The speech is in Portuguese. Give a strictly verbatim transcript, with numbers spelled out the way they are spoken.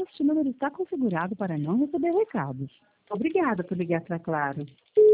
Este número está configurado para não receber recados. Obrigada por ligar para Claro.